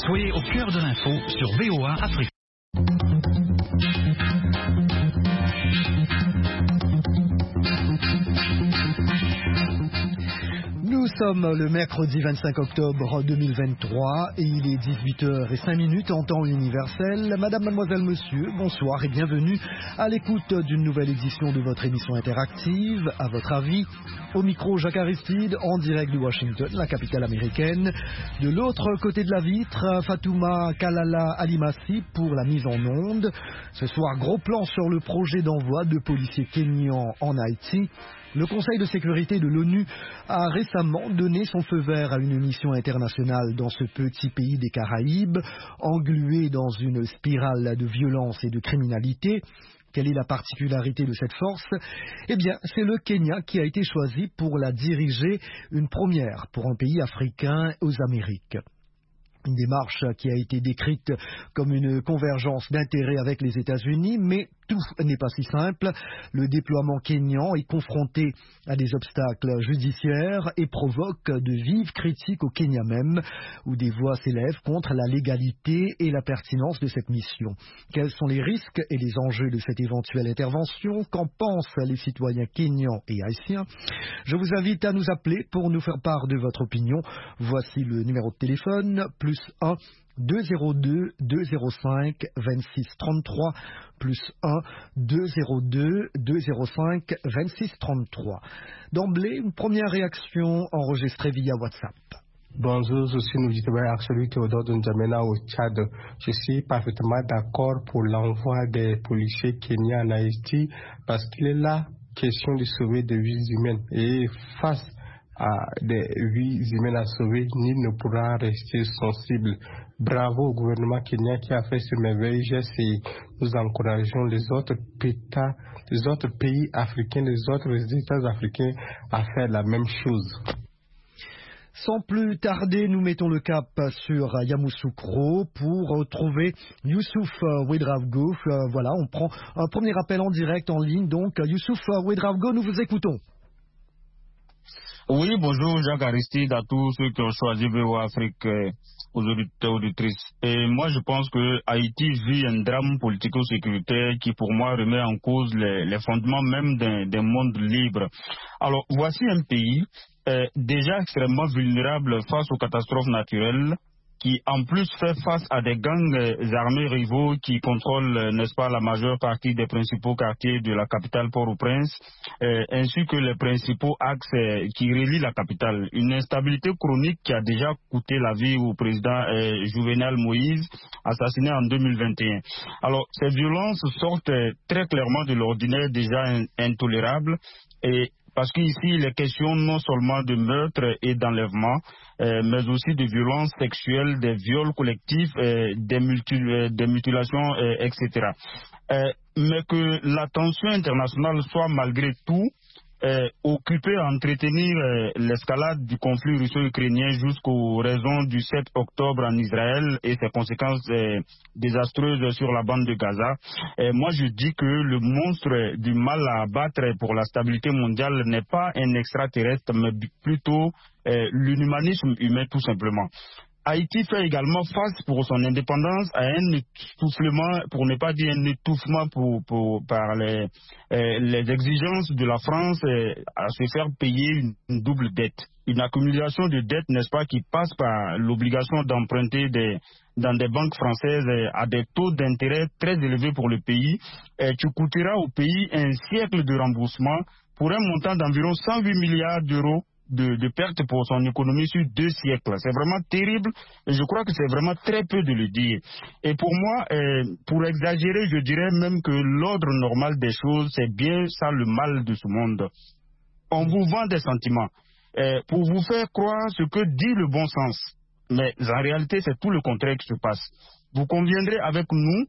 Soyez au cœur de l'info sur VOA Afrique. Nous sommes le mercredi 25 octobre 2023 et il est 18h05 en temps universel. Madame, mademoiselle, monsieur, bonsoir et bienvenue à l'écoute d'une nouvelle édition de votre émission interactive. À votre avis, au micro Jacques Aristide, en direct de Washington, la capitale américaine. De l'autre côté de la vitre, Fatouma Kalala Alimassi pour la mise en onde. Ce soir, gros plan sur le projet d'envoi de policiers kenyans en Haïti. Le Conseil de sécurité de l'ONU a récemment donné son feu vert à une mission internationale dans ce petit pays des Caraïbes, englué dans une spirale de violence et de criminalité. Quelle est la particularité de cette force? Eh bien, c'est le Kenya qui a été choisi pour la diriger, une première pour un pays africain aux Amériques. Une démarche qui a été décrite comme une convergence d'intérêts avec les États-Unis, mais tout n'est pas si simple. Le déploiement kényan est confronté à des obstacles judiciaires et provoque de vives critiques au Kenya même, où des voix s'élèvent contre la légalité et la pertinence de cette mission. Quels sont les risques et les enjeux de cette éventuelle intervention? Qu'en pensent les citoyens kenyans et haïtiens? Je vous invite à nous appeler pour nous faire part de votre opinion. Voici le numéro de téléphone, plus 1 202 205 26 33, plus 1 202 205 26 33. D'emblée, une première réaction enregistrée via WhatsApp. Bonjour, je suis Nujitebe Axelu Théodore de N'Djamena au Tchad. Je suis parfaitement d'accord pour l'envoi des policiers kenyans en Haïti parce qu'il est là question de sauver des vies humaines. Et face à des vies humaines à sauver, nul ne pourra rester sensible. Bravo au gouvernement kenyan qui a fait ce merveilleux geste et nous encourageons les autres pays africains, les autres États africains à faire la même chose. Sans plus tarder, nous mettons le cap sur Yamoussoukro pour retrouver Youssouf Ouedraogo. Voilà, on prend un premier appel en direct en ligne. Donc, Youssouf Ouedraogo, nous vous écoutons. Oui, bonjour Jacques Aristide, à tous ceux qui ont choisi VOA Afrique, aux auditeurs, auditrices. Et moi, je pense que Haïti vit un drame politico-sécuritaire qui, pour moi, remet en cause les fondements même d'un monde libre. Alors, voici un pays déjà extrêmement vulnérable face aux catastrophes naturelles, qui en plus fait face à des gangs armés rivaux qui contrôlent, n'est-ce pas, la majeure partie des principaux quartiers de la capitale Port-au-Prince, ainsi que les principaux axes qui relient la capitale. Une instabilité chronique qui a déjà coûté la vie au président Juvenal Moïse, assassiné en 2021. Alors, ces violences sortent très clairement de l'ordinaire déjà intolérable, et parce qu'ici, il est question non seulement de meurtre et d'enlèvement, mais aussi de violences sexuelles, des viols collectifs, des mutilations, etc. Mais que l'attention internationale soit malgré tout occupée à entretenir l'escalade du conflit russo-ukrainien jusqu'aux raisons du 7 octobre en Israël et ses conséquences désastreuses sur la bande de Gaza. Moi, je dis que le monstre du mal à abattre pour la stabilité mondiale n'est pas un extraterrestre, mais plutôt l'inhumanisme humain tout simplement. Haïti fait également face pour son indépendance à un étouffement, pour ne pas dire un étouffement par les exigences de la France à se faire payer une double dette. Une accumulation de dettes, n'est-ce pas, qui passe par l'obligation d'emprunter dans des banques françaises à des taux d'intérêt très élevés pour le pays, qui coûtera au pays un siècle de remboursement pour un montant d'environ 108 milliards d'euros de pertes pour son économie sur 2 siècles. C'est vraiment terrible et je crois que c'est vraiment très peu de le dire. Et pour moi, pour exagérer, je dirais même que l'ordre normal des choses, c'est bien ça le mal de ce monde. On vous vend des sentiments pour vous faire croire ce que dit le bon sens. Mais en réalité, c'est tout le contraire qui se passe. Vous conviendrez avec nous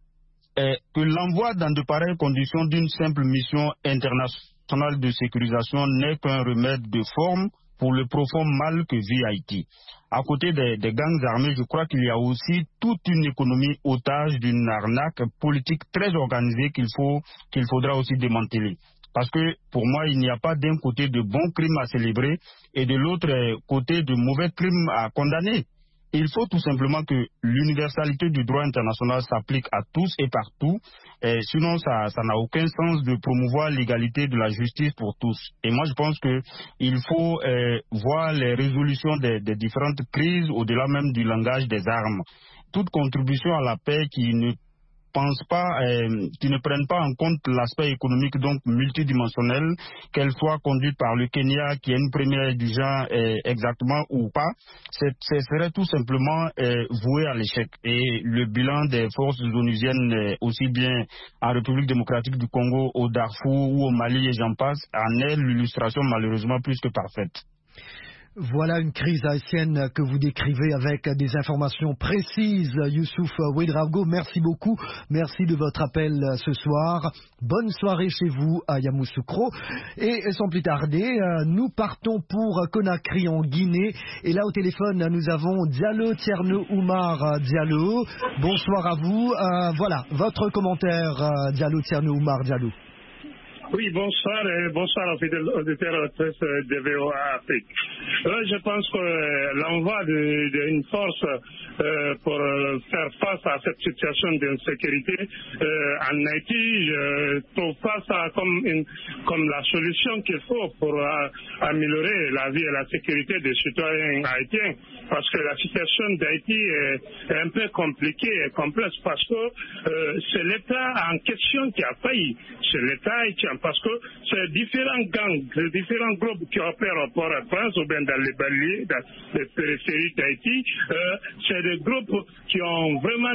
que l'envoi dans de pareilles conditions d'une simple mission internationale de sécurisation n'est qu'un remède de forme pour le profond mal que vit Haïti. À côté des gangs armés, je crois qu'il y a aussi toute une économie otage d'une arnaque politique très organisée qu'il faudra aussi démanteler. Parce que pour moi, il n'y a pas d'un côté de bons crimes à célébrer et de l'autre côté de mauvais crimes à condamner. il faut tout simplement que l'universalité du droit international s'applique à tous et partout. Sinon, ça n'a aucun sens de promouvoir l'égalité de la justice pour tous. Et moi, je pense qu'il faut voir les résolutions des différentes crises au-delà même du langage des armes. Toute contribution à la paix qui ne prennent pas en compte l'aspect économique donc multidimensionnel, qu'elle soit conduite par le Kenya qui est une première du genre exactement ou pas, ce serait tout simplement voué à l'échec. Et le bilan des forces onusiennes, aussi bien en République démocratique du Congo, au Darfour ou au Mali et j'en passe, en est l'illustration malheureusement plus que parfaite. Voilà une crise haïtienne que vous décrivez avec des informations précises. Youssouf Ouedraogo, merci beaucoup. Merci de votre appel ce soir. Bonne soirée chez vous à Yamoussoukro. Et sans plus tarder, nous partons pour Conakry en Guinée. Et là au téléphone, nous avons Diallo Thierno Oumar Diallo. Bonsoir à vous. Voilà, votre commentaire, Diallo Thierno Oumar Diallo. Oui, bonsoir et bonsoir aux fidèles auditeurs de VOA Afrique. Je pense que l'envoi d'une force pour faire face à cette situation d'insécurité en Haïti, je trouve pas ça comme la solution qu'il faut pour améliorer la vie et la sécurité des citoyens haïtiens. Parce que la situation d'Haïti est un peu compliquée et complexe parce que c'est l'État en question qui a failli. C'est l'État haïtien parce que ces différents gangs, ces différents groupes qui opèrent au Port-au-Prince ou bien dans les banlieues, dans les périphéries d'Haïti, c'est des groupes qui ont vraiment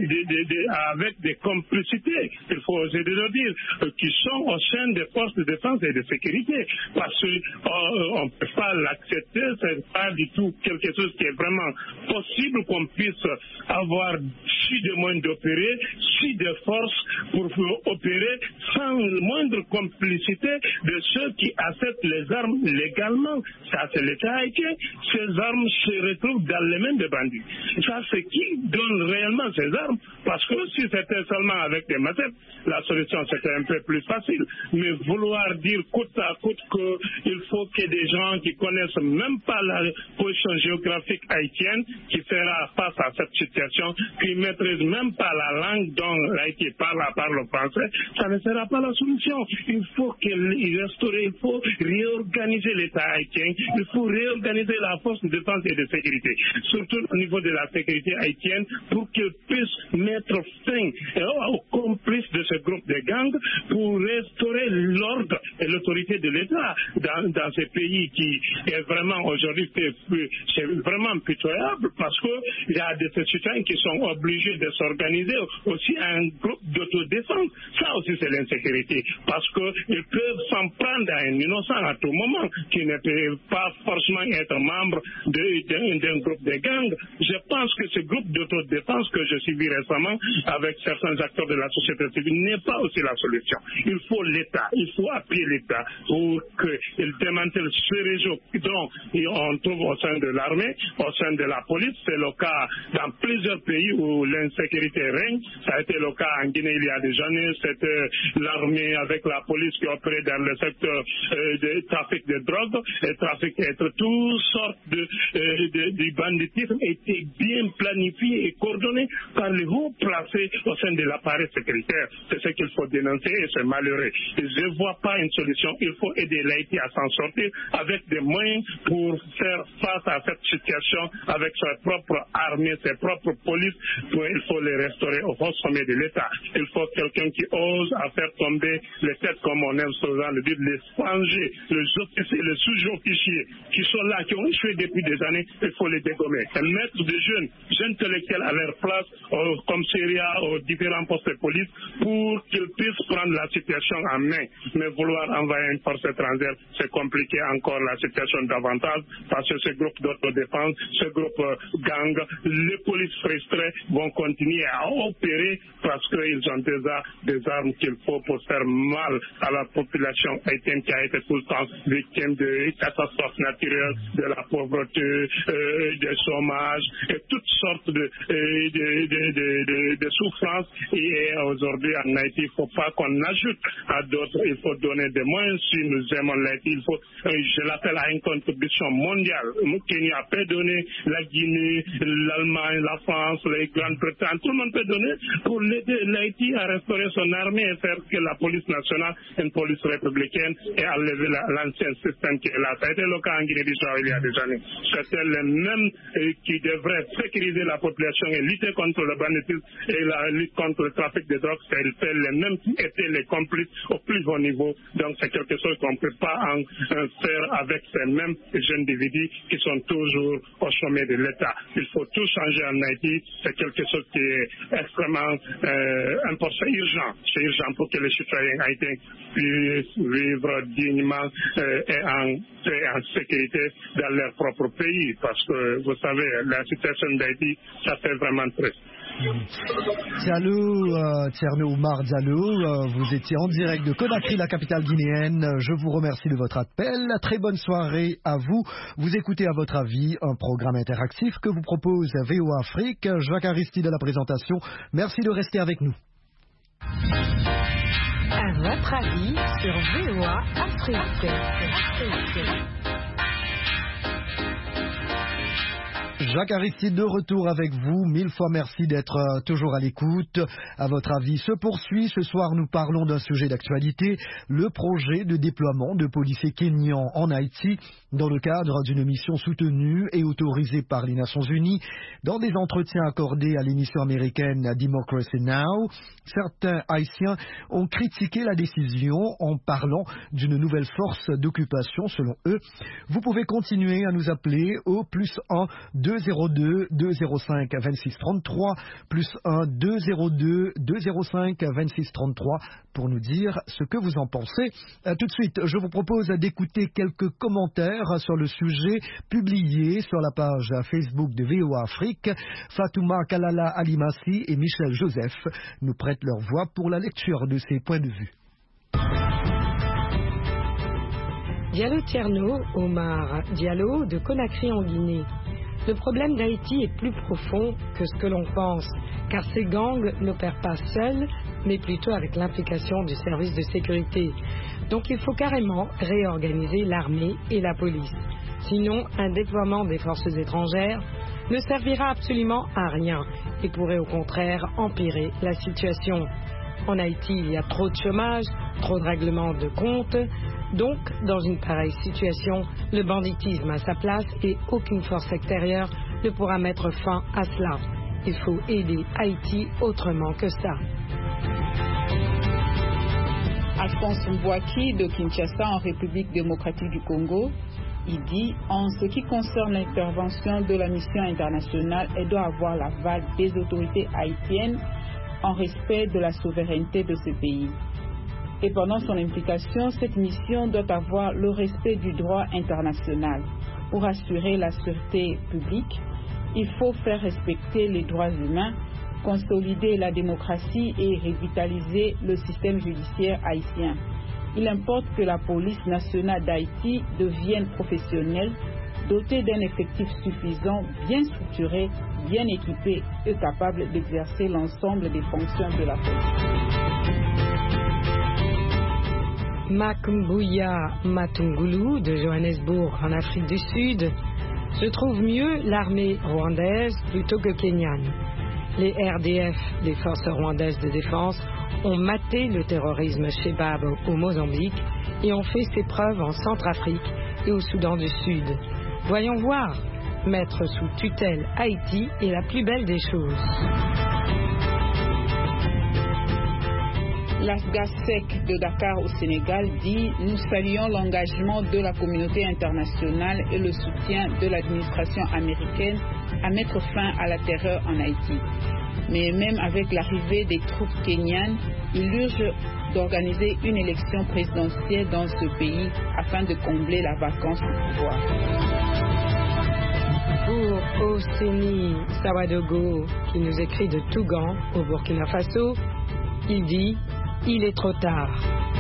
avec des complicités, il faut oser le dire, qui sont au sein des forces de défense et de sécurité. Parce qu'on ne peut pas l'accepter, c'est pas du tout quelque chose qui est vraiment possible qu'on puisse avoir si de moyens d'opérer, si de forces pour opérer sans le moindre complicité de ceux qui acceptent les armes légalement. Ça, c'est l'État haïtien. Ces armes se retrouvent dans les mains des bandits. Ça, c'est qui donne réellement ces armes? Parce que si c'était seulement avec des machettes, la solution c'était un peu plus facile. Mais vouloir dire coûte à coûte qu'il faut que des gens qui connaissent même pas la position géographique haïtienne, qui fera face à cette situation, qui ne maîtrisent même pas la langue dont l'Haïti parle le français, ça ne sera pas la solution. Il faut restaurer, il faut réorganiser l'État haïtien, il faut réorganiser la force de défense et de sécurité, surtout au niveau de la sécurité haïtienne, pour qu'elle puisse mettre fin aux complices de ce groupe de gangs pour restaurer l'ordre et l'autorité de l'État dans ce pays qui est vraiment aujourd'hui c'est vraiment pitoyable parce qu'il y a des citoyens qui sont obligés de s'organiser aussi un groupe d'autodéfense. Ça aussi c'est l'insécurité parce qu'ils peuvent s'en prendre à un innocent à tout moment qui ne peut pas forcément être membre d'un groupe de gangs. Je pense que ce groupe d'autodéfense que je suivi récemment avec certains acteurs de la société civile n'est pas aussi la solution. Il faut l'État, il faut appuyer l'État pour qu'il démantèle ce réseau dont on trouve au sein de l'armée, au sein de la police. C'est le cas dans plusieurs pays où l'insécurité règne. Ça a été le cas en Guinée il y a des années. C'était l'armée avec la police qui opérait dans le secteur du trafic de drogue, et trafic d'être toutes sortes du banditisme étaient bien planifiés et coordonnés par les hauts placés au sein de l'appareil sécuritaire. C'est ce qu'il faut dénoncer et c'est malheureux. Je ne vois pas une solution. Il faut aider l'Haïti à s'en sortir avec des moyens pour faire face à cette situation avec sa propre armée, ses propres polices. Il faut les restaurer au haut sommet de l'État. Il faut quelqu'un qui ose à faire tomber les têtes, comme on aime souvent le dire, les frangés, les sous-officiers qui sont là, qui ont échoué depuis des années. Il faut les dégommer. Et mettre des jeunes intellectuels à leur place au commissariat, aux différents postes de police pour qu'ils puissent prendre la situation en main. Mais vouloir envoyer une force étrangère, c'est compliquer encore la situation davantage parce que ce groupe d'autodéfense, ce groupe gang, les polices frustrées vont continuer à opérer parce qu'ils ont déjà des armes qu'il faut pour faire mal à la population haïtienne qui a été tout le temps victime de catastrophes naturelles, de la pauvreté, du chômage et toutes sortes de souffrances. Et aujourd'hui en Haïti, il ne faut pas qu'on ajoute à d'autres, il faut donner des moyens. Si nous aimons l'Haïti, il faut, je l'appelle à une contribution mondiale. Kenya peut donner, la Guinée, l'Allemagne, la France, les Grande-Bretagne, tout le monde peut donner pour l'aider l'Haïti à restaurer son armée et faire que la police nationale est une police républicaine et enlever l'ancien système qui est là. Ça a été le cas en Guinée-Bissau il y a des années. C'était les mêmes qui devraient sécuriser la population et lutter contre le banditisme et la lutte contre le trafic de drogue. C'est les mêmes qui étaient les complices au plus haut niveau. Donc c'est quelque chose qu'on ne peut pas en faire avec ces mêmes jeunes individus qui sont toujours au sommet de l'État. Il faut tout changer en Haïti. C'est quelque chose qui est extrêmement important. C'est urgent. C'est urgent pour que les citoyens haïtiens puissent vivre dignement et en sécurité dans leur propre pays. Parce que, vous savez, la situation d'Haïti, ça fait vraiment triste. Thierno Oumar Diallo, vous étiez en direct de Conakry, la capitale guinéenne. Je vous remercie de votre appel. Très bonne soirée à vous. Vous écoutez À votre avis, un programme interactif que vous propose VOA Afrique. Jacques Aristide à la présentation. Merci de rester avec nous. À votre avis sur VOA Afrique. Jacques Aristide de retour avec vous. 1000 fois merci d'être toujours à l'écoute. À votre avis se poursuit. Ce soir, nous parlons d'un sujet d'actualité, le projet de déploiement de policiers kenyans en Haïti dans le cadre d'une mission soutenue et autorisée par les Nations Unies. Dans des entretiens accordés à l'émission américaine Democracy Now!, certains Haïtiens ont critiqué la décision en parlant d'une nouvelle force d'occupation selon eux. Vous pouvez continuer à nous appeler au +1 202 205 26 33 +1 202 205 26 33 pour nous dire ce que vous en pensez. Tout de suite, je vous propose d'écouter quelques commentaires sur le sujet publié sur la page Facebook de VOA Afrique. Fatouma Kalala Alimassi et Michel Joseph nous prêtent leur voix pour la lecture de ces points de vue. Diallo Thierno Oumar Diallo de Conakry en Guinée. Le problème d'Haïti est plus profond que ce que l'on pense, car ces gangs n'opèrent pas seuls, mais plutôt avec l'implication du service de sécurité. Donc il faut carrément réorganiser l'armée et la police. Sinon, un déploiement des forces étrangères ne servira absolument à rien et pourrait au contraire empirer la situation. En Haïti, il y a trop de chômage, trop de règlements de comptes. Donc, dans une pareille situation, le banditisme a sa place et aucune force extérieure ne pourra mettre fin à cela. Il faut aider Haïti autrement que ça. Alphonse Mbouaki de Kinshasa en République démocratique du Congo, il dit « En ce qui concerne l'intervention de la mission internationale, elle doit avoir l'aval des autorités haïtiennes en respect de la souveraineté de ce pays. Et pendant son implication, cette mission doit avoir le respect du droit international. Pour assurer la sûreté publique, il faut faire respecter les droits humains, consolider la démocratie et revitaliser le système judiciaire haïtien. Il importe que la police nationale d'Haïti devienne professionnelle, dotée d'un effectif suffisant, bien structuré, bien équipé et capable d'exercer l'ensemble des fonctions de la police. Makumbouya Matungulu de Johannesburg en Afrique du Sud. Je trouve mieux l'armée rwandaise plutôt que kenyane. Les RDF, les forces rwandaises de défense, ont maté le terrorisme Shebab au Mozambique et ont fait ses preuves en Centrafrique et au Soudan du Sud. Voyons voir, mettre sous tutelle Haïti est la plus belle des choses. L'Asgasec de Dakar au Sénégal dit « Nous saluons l'engagement de la communauté internationale et le soutien de l'administration américaine à mettre fin à la terreur en Haïti. Mais même avec l'arrivée des troupes kenyanes, il urge d'organiser une élection présidentielle dans ce pays afin de combler la vacance du pouvoir. » Pour Oseni Sawadogo, qui nous écrit de Tougan, au Burkina Faso, il dit « Il est trop tard. »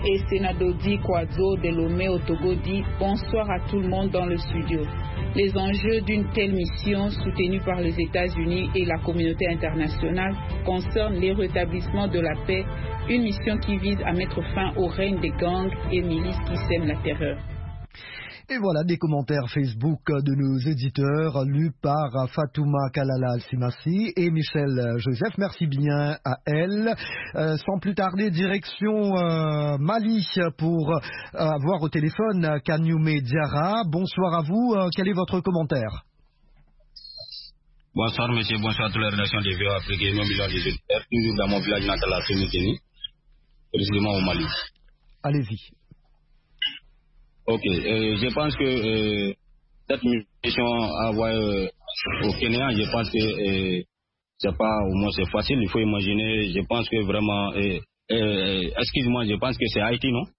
et Senadodi Kouazo de Lomé au Togo dit bonsoir à tout le monde dans le studio. Les enjeux d'une telle mission soutenue par les États-Unis et la communauté internationale concernent le rétablissement de la paix, une mission qui vise à mettre fin au règne des gangs et milices qui sèment la terreur. Et voilà des commentaires Facebook de nos éditeurs lus par Fatouma Kalala Al-Simassi et Michel Joseph. Merci bien à elle. Sans plus tarder, direction Mali pour avoir au téléphone Kanyume Diarra. Bonsoir à vous. Quel est votre commentaire? Bonsoir monsieur, bonsoir à toute la rédaction des VOA Afrique et nos millions de auditeurs, toujours dans mon village natal à Sénékéni, précisément au Mali. Allez-y. Ok, je pense que cette mission à avoir au Kenya, je pense que c'est pas au moins c'est facile, il faut imaginer, je pense que vraiment, excuse-moi, je pense que c'est Haïti, non?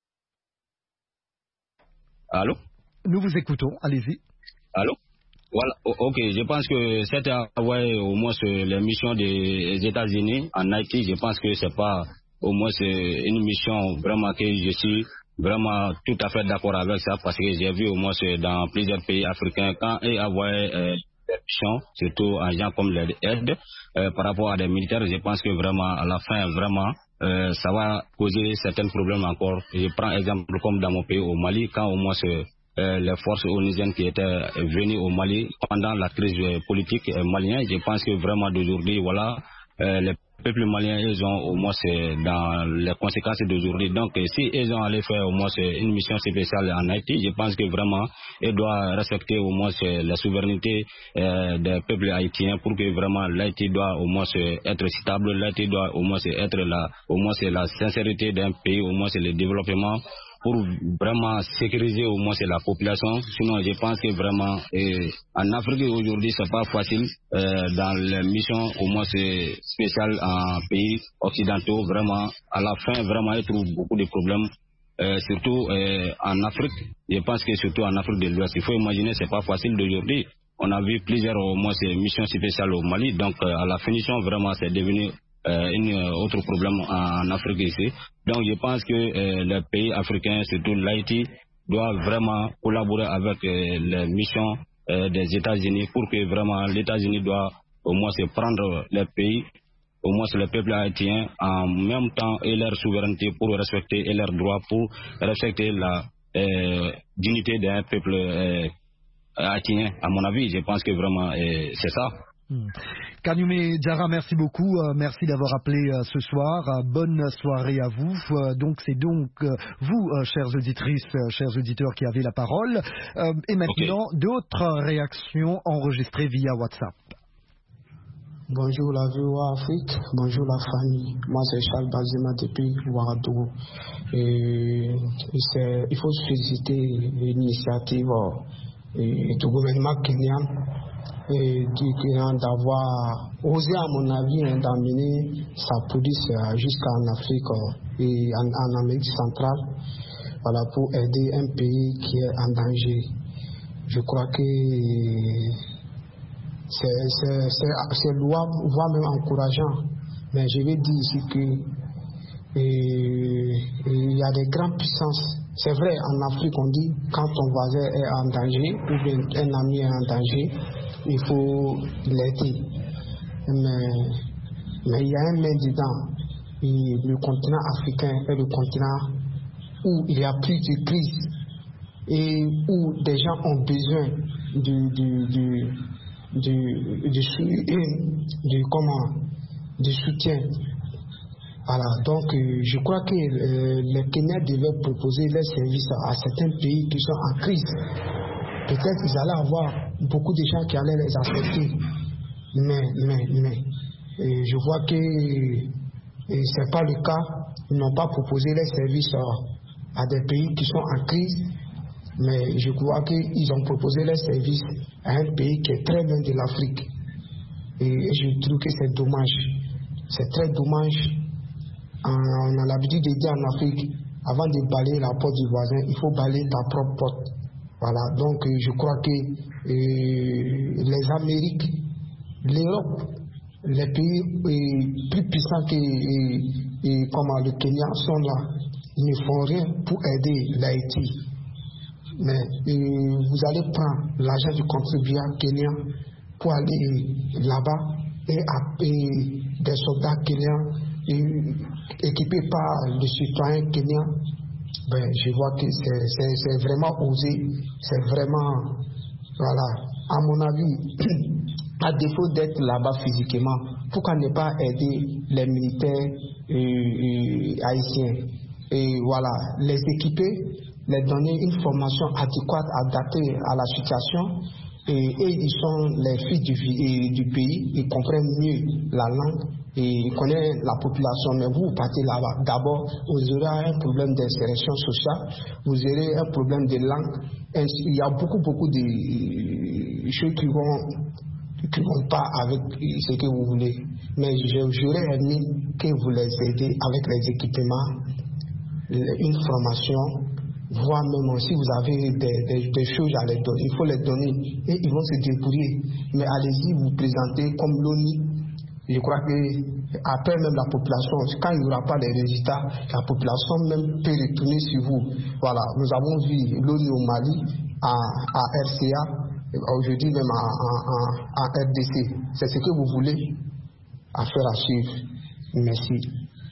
Allô? Nous vous écoutons, allez-y. Allô? Voilà, ok, je pense que cette avoir au moins la mission des États-Unis en Haïti, je pense que c'est pas au moins c'est une mission vraiment que je suis vraiment tout à fait d'accord avec ça parce que j'ai vu au moins dans plusieurs pays africains quand ils envoient des missions, surtout en gens comme les aides par rapport à des militaires, je pense que vraiment à la fin vraiment ça va causer certains problèmes encore. Je prends exemple comme dans mon pays au Mali, quand au moins les forces onusiennes qui étaient venues au Mali pendant la crise politique malienne, je pense que vraiment d'aujourd'hui, voilà, les peuples maliens, ils ont au moins dans les conséquences d'aujourd'hui. Donc, si ils ont allé faire au moins une mission spéciale en Haïti, je pense que vraiment, ils doivent respecter au moins la souveraineté des peuples haïtiens pour que vraiment l'Haïti doit au moins être stable, l'Haïti doit au moins être la sincérité d'un pays, au moins c'est le développement pour vraiment sécuriser au moins la population. Sinon, je pense que vraiment en Afrique aujourd'hui, c'est pas facile dans les missions au moins spéciales en pays occidentaux. Vraiment, à la fin, vraiment, ils trouvent beaucoup de problèmes. Surtout en Afrique, je pense que surtout en Afrique de l'Ouest, il faut imaginer, c'est pas facile d'aujourd'hui. On a vu plusieurs au moins missions spéciales au Mali, donc à la finition, vraiment, c'est devenu un autre problème en Afrique ici. Donc je pense que les pays africains, surtout l'Haïti, doivent vraiment collaborer avec les missions des États-Unis pour que vraiment les États-Unis doivent au moins se prendre les pays, au moins le peuple haïtien, en même temps et leur souveraineté pour respecter et leurs droits pour respecter la dignité d'un peuple haïtien. À mon avis, je pense que vraiment c'est ça. Kanyume Diarra, merci beaucoup, merci d'avoir appelé ce soir, bonne soirée à vous. Donc c'est donc vous, chères auditrices, chers auditeurs, qui avez la parole. Et maintenant, d'autres réactions enregistrées via WhatsApp. Bonjour la VOA Afrique, bonjour la famille. Moi c'est Charles Bazema depuis Ouagadougou. Il faut féliciter l'initiative du gouvernement kenyan d'avoir osé, à mon avis, d'amener sa police jusqu'en Afrique et en Amérique centrale, voilà, pour aider un pays qui est en danger. Je crois que c'est louable, voire même encourageant. Mais je vais dire ici que il y a des grandes puissances. C'est vrai, en Afrique, on dit quand ton voisin est en danger ou bien un ami est en danger, il faut l'aider. Mais il y a un main dedans. Et le continent africain est le continent où il y a plus de crise et où des gens ont besoin de soutien. Voilà, donc je crois que les Kenyans devaient proposer leurs services à certains pays qui sont en crise. Peut-être qu'ils allaient avoir beaucoup de gens qui allaient les accepter. Mais je vois que ce n'est pas le cas. Ils n'ont pas proposé leurs services à des pays qui sont en crise. Mais je crois qu'ils ont proposé leurs services à un pays qui est très loin de l'Afrique. Et je trouve que c'est dommage. C'est très dommage. On a l'habitude de dire en Afrique, avant de balayer la porte du voisin, il faut balayer ta propre porte. Voilà, donc je crois que les Amériques, l'Europe, les pays plus puissants que comme le Kenya sont là. ils ne font rien pour aider l'Haïti. Mais vous allez prendre l'argent du contribuable kenyan pour aller là-bas et des soldats kenyans équipés par les citoyens kenyans. Je vois que c'est vraiment osé, c'est vraiment, voilà, à mon avis, à défaut d'être là-bas physiquement, pourquoi ne pas aider les militaires haïtiens et voilà, les équiper, les donner une formation adéquate, adaptée à la situation. Et ils sont les filles du pays, ils comprennent mieux la langue et ils connaissent la population. Mais vous partez là-bas, d'abord, vous aurez un problème d'insération sociale, vous aurez un problème de langue. Il y a beaucoup de choses qui vont pas avec ce que vous voulez. Mais j'aurais aimé que vous les aidez avec les équipements, une formation. Voire même si vous avez des choses à les donner, il faut les donner et ils vont se débrouiller. Mais allez-y, vous présentez comme l'ONU. Je crois que après même la population, quand il n'y aura pas de résultats, la population même peut retourner sur vous. Voilà, nous avons vu l'ONU au Mali, à RCA, aujourd'hui même en RDC. C'est ce que vous voulez à faire à suivre. Merci.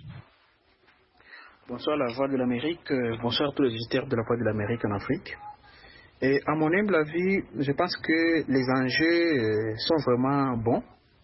Bonsoir la Voix de l'Amérique, bonsoir tous les visiteurs de la Voix de l'Amérique en Afrique. Et à mon humble avis, je pense que les enjeux sont vraiment bons,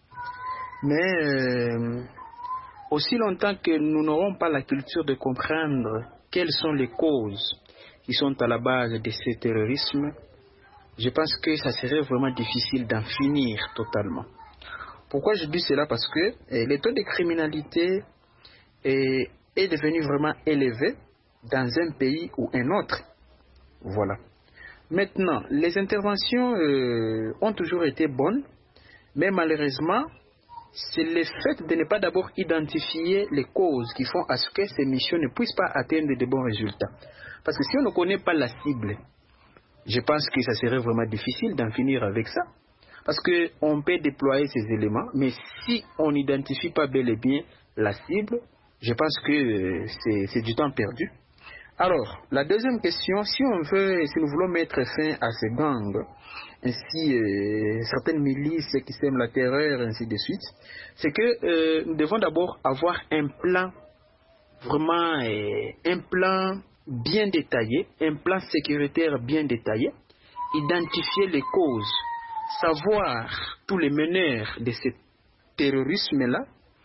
mais aussi longtemps que nous n'aurons pas la culture de comprendre quelles sont les causes qui sont à la base de ce terrorisme, je pense que ça serait vraiment difficile d'en finir totalement. Pourquoi je dis cela? Parce que les taux de criminalité est devenu vraiment élevé dans un pays ou un autre. Voilà. Maintenant, les interventions ont toujours été bonnes, mais malheureusement, c'est le fait de ne pas d'abord identifier les causes qui font à ce que ces missions ne puissent pas atteindre de bons résultats. Parce que si on ne connaît pas la cible, je pense que ça serait vraiment difficile d'en finir avec ça. Parce qu'on peut déployer ces éléments, mais si on n'identifie pas bel et bien la cible, je pense que c'est du temps perdu. Alors, la deuxième question, si nous voulons mettre fin à ces gangs, ainsi certaines milices qui sèment la terreur, ainsi de suite, c'est que nous devons d'abord avoir un plan, vraiment un plan bien détaillé, un plan sécuritaire bien détaillé, identifier les causes, savoir tous les meneurs de ce terrorisme-là,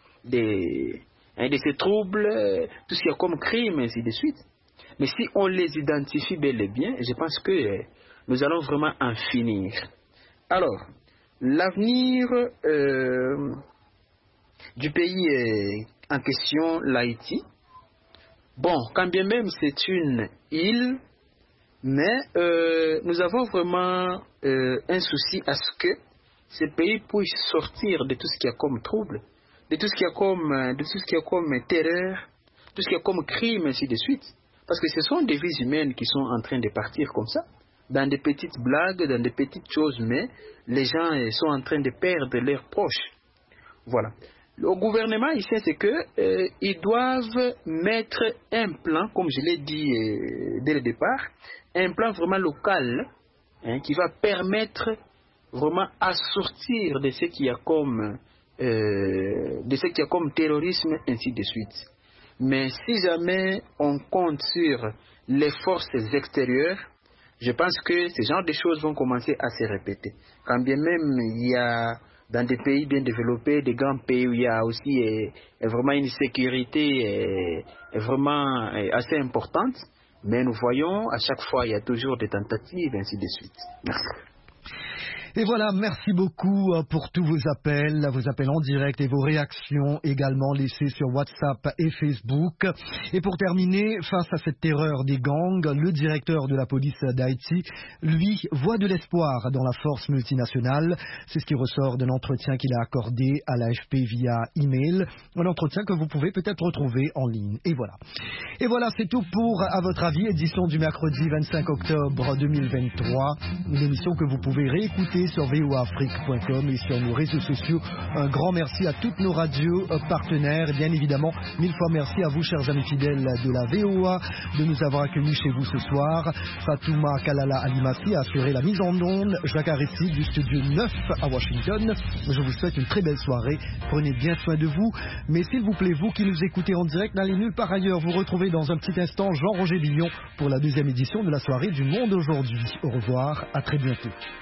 de ces troubles, tout ce qu'il y a comme crime, ainsi de suite. Mais si on les identifie bel et bien, je pense que nous allons vraiment en finir. Alors, l'avenir du pays en question, l'Haïti, bon, quand bien même c'est une île, mais nous avons vraiment un souci à ce que ce pays puisse sortir de tout ce qu'il y a comme trouble, de tout ce qu'il y a comme terreur, tout ce qu'il y a comme crime, ainsi de suite. Parce que ce sont des vies humaines qui sont en train de partir comme ça, dans des petites blagues, dans des petites choses, mais les gens sont en train de perdre leurs proches. Voilà. Le gouvernement ici, c'est que ils doivent mettre un plan, comme je l'ai dit dès le départ, un plan vraiment local, qui va permettre vraiment à sortir de ce qu'il y a comme terrorisme, ainsi de suite. Mais si jamais on compte sur les forces extérieures, je pense que ce genre de choses vont commencer à se répéter. Quand bien même il y a dans des pays bien développés, des grands pays où il y a aussi vraiment une sécurité vraiment assez importante, mais nous voyons à chaque fois il y a toujours des tentatives, ainsi de suite. Merci. Et voilà, merci beaucoup pour tous vos appels en direct et vos réactions également laissées sur WhatsApp et Facebook. Et pour terminer, face à cette terreur des gangs, le directeur de la police d'Haïti, lui, voit de l'espoir dans la force multinationale. C'est ce qui ressort d'un entretien qu'il a accordé à l'AFP via email. Un entretien que vous pouvez peut-être retrouver en ligne. Et voilà, c'est tout pour À votre avis, édition du mercredi 25 octobre 2023. Une émission que vous pouvez réécouter sur voaafrique.com et sur nos réseaux sociaux. Un grand merci à toutes nos radios partenaires. Bien évidemment, 1000 fois merci à vous, chers amis fidèles de la VOA, de nous avoir accueillis chez vous ce soir. Fatouma Kalala Alimassi a assuré la mise en onde. Jacques Aristide du studio 9 à Washington. Je vous souhaite une très belle soirée. Prenez bien soin de vous. Mais s'il vous plaît, vous qui nous écoutez en direct, n'allez nulle part ailleurs. Vous retrouvez dans un petit instant Jean-Roger Billon pour la deuxième édition de la soirée du Monde aujourd'hui. Au revoir, à très bientôt.